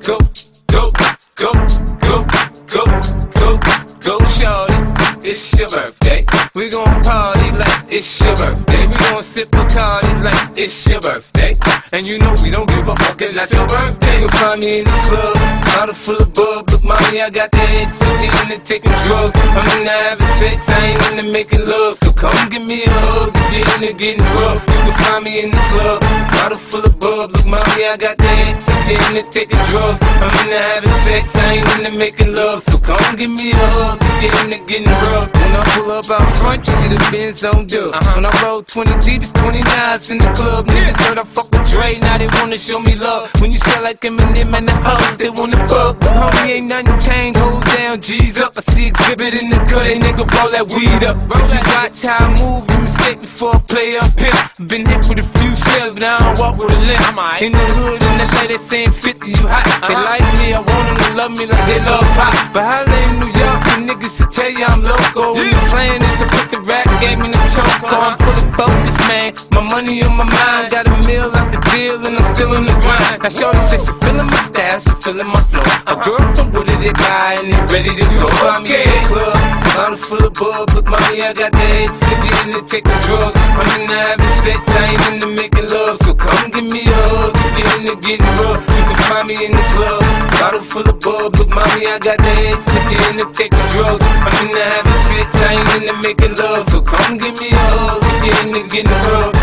go, go, go, go, go, go, go, shorty. It's your birthday. We gon' party like it's your birthday. We gon' sip Bacardi like it's your birthday. And you know we don't give a fuck, it's not your birthday. You'll find me in the club, bottle full of bub. Look, mommy, I got the head, so get into taking drugs. I'm into having sex, I ain't into making love. So come give me a hug, get into getting rough. You can find me in the club, bottle full of bub. Look, mommy, I got the head, so get into taking drugs. I'm into having sex, I ain't into making love. So come give me a hug, get into getting rough. When I pull up out front, you see the Benz on dub. When I roll 20 deep, it's 20 knives in the club. Niggas heard I fuck with Dre, now they wanna show me love. When you sell like Eminem and the hoes, they wanna fuck. Homie, ain't nothing changed, hold down, G's up. I see exhibit in the cut, that nigga roll that weed up. If you watch how I move, you mistake before I play up here. Been hit with a few shells, but I don't walk with a limp. In the hood, in the lady saying 50, you hot. They like me, I want them to love me like they love pop. But holla in New York, the niggas to tell you I'm local. When the plan is to put the rap game in the choke. I'm fully focused, man. My money on my mind, got a meal out the deal, and I'm still in the grind. Now shorty says she feeling my style, she feeling my flow. A girl from Wooded, they buy and they ready to go. I'm in the club, bottle full of bub. Look, mommy, I got the head, sick, get into taking drugs. I'm into having sex, I ain't into making love. So come give me a hug, get into getting rough. You can find me in the club, bottle full of bub. Look, mommy, I got the head, sick, get into taking drugs. I'm into having sex, I ain't into making love. So come give me a hug, get into getting rough.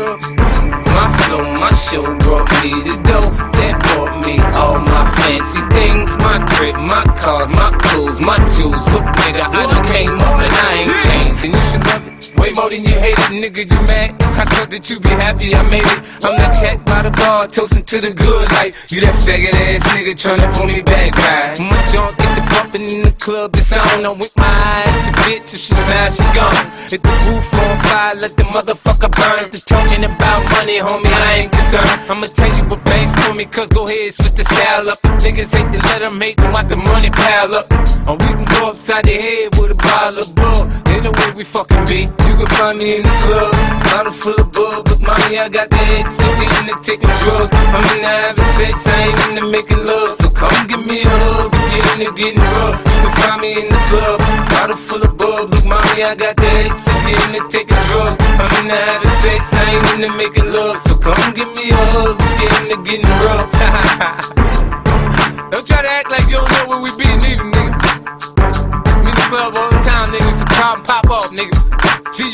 My flow, my show brought me to go. That brought me all my fancy things. My crib, my cars, my clothes, my jewels. Look, nigga, I done came up and I ain't changed. And you should love it way more than you hate it, nigga, you mad? I thought that you be happy I made it. I'm that cat by the bar, toasting to the good life. You that faggot ass nigga tryna pull me back, right? My junk get the bumpin' in the club, it's on. I'm with my eye at your bitch, if she smash, she gone. Hit the roof on fire, let the motherfucker burn. Just talking about money, homie, I ain't concerned. I'ma tell you what banks told me, cause go ahead, switch the style up. If niggas hate to let them hate them, watch the money pile up. Or we can go upside the head with a bottle of bug. Ain't no way we fucking be. You can find me in the club, bottle full of bug. But mommy, I got the head, so we into taking drugs. I'm into having sex, I ain't into making love. So come give me a hug, get into getting rough. You can find me in the club, bottle full of bug. Look, mommy, I got the head, so we into taking drugs. I'm into having sex, I ain't into making love. So come give me a hug, get into getting rough. Don't try to act like you don't know where we be, neither, nigga. I'm in the club all the time, nigga. It's a problem, pop off, nigga. G